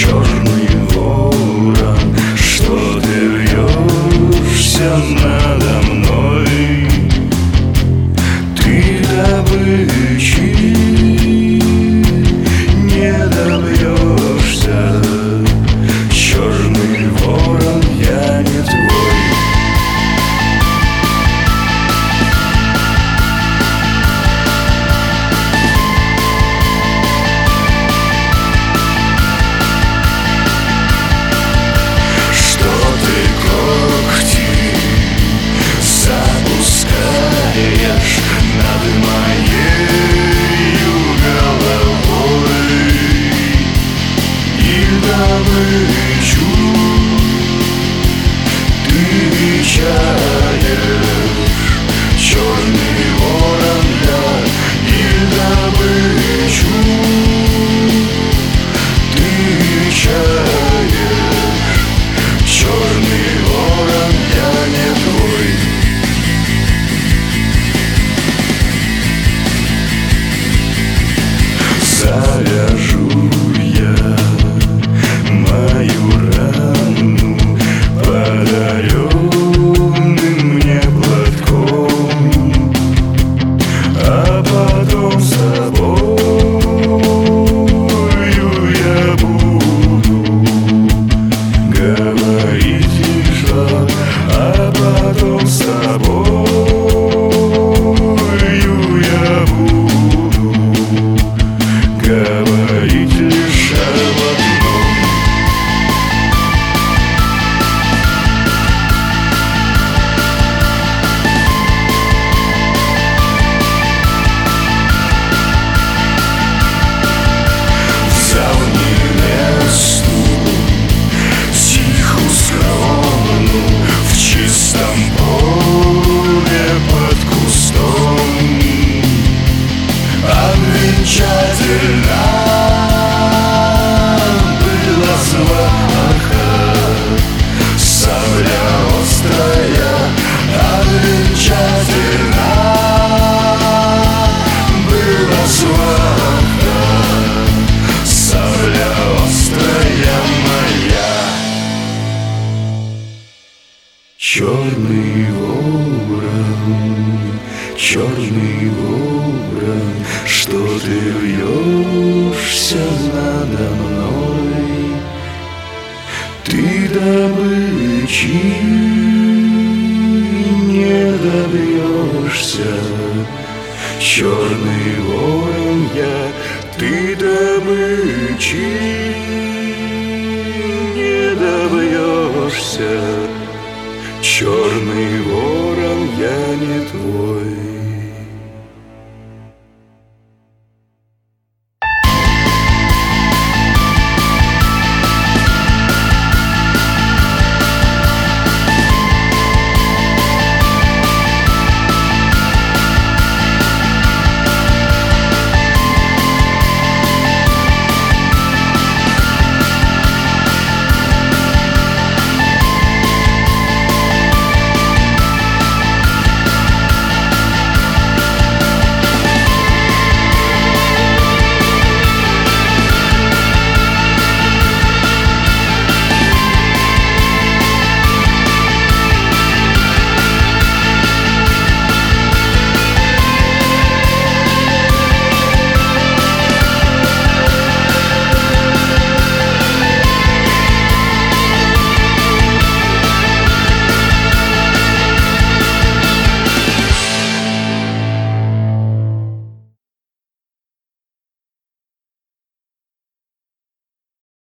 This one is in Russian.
Черный ворон, что ты вьешься надо мной? Ты добычи не добьешься. Черный ворон, я не твой. Над моею головой и добычу ты чаешь. Черный ворон я и добычу ты чаешь. Черный ворон, я не твой. Завяжу я мою рану подаренным мне платком, а потом с тобою я буду говорить лишь, а потом с тобою я буду говорить лишь об одном. Взял невесту тихую, скромную, в чистом поле под кустом, обвенчательно была сваха, сабля острая, обвенчательно была сваха, сабля острая моя. Черный ворон, черный ворон, что ты вьешься надо мной? Ты добычи не добьешься. Черный ворон я, ты добычи